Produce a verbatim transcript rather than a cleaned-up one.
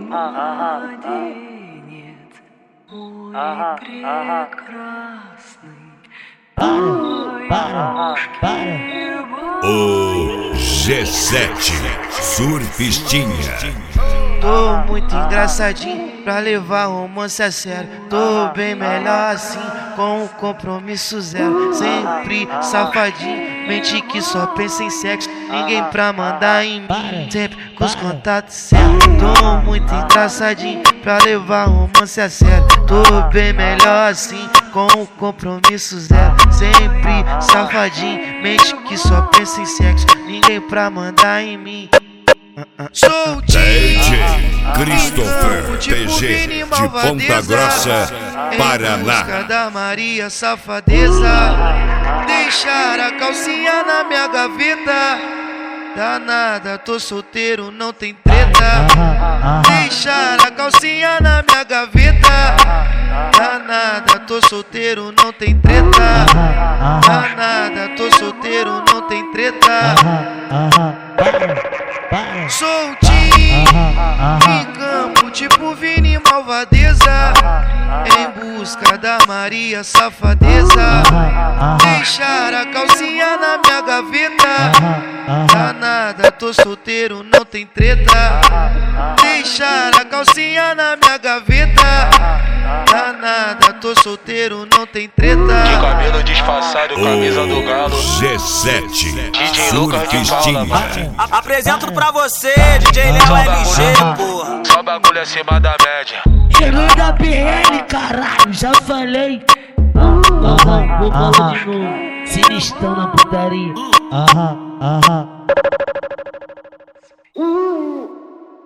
младенец, мой прекрасный. Para, para. O G sete Surfistinha. Tô muito engraçadinho pra levar romance a sério. Tô bem melhor assim, com um compromisso zero. Sempre safadinho, mente que só pensa em sexo. Ninguém pra mandar em mim, sempre com os contatos certos. Tô muito engraçadinho pra levar romance a sério. Tô bem melhor assim, com um compromisso zero. Sempre safadinho, mente que só pensa em sexo. Ninguém pra mandar em mim. Sou o D J Christopher P G de Ponta Grossa, Paraná. Em busca da Maria safadeza, deixar a calcinha na minha gaveta. Danada, tô solteiro, não tem treta. Deixar a calcinha na minha gaveta. Danada, tô solteiro, não tem treta. Danada, tô solteiro, não tem treta. Soltinho em campo, tipo Vini Malvadeza. Em busca da Maria safadeza, deixar a calcinha na minha gaveta. Danada, tô solteiro, não tem treta. Deixar a calcinha na minha gaveta. Danada, tô solteiro, não tem treta. De cabelo disfarçado, camisa do galo. G sete D J Lucas de Paula. Apresento pra você, D J Léo L G, porra. Só bagulho acima da média. Herói da P L, caralho, já falei. Aham, vou falar de novo. Sinistrão na putaria. Aham, aham.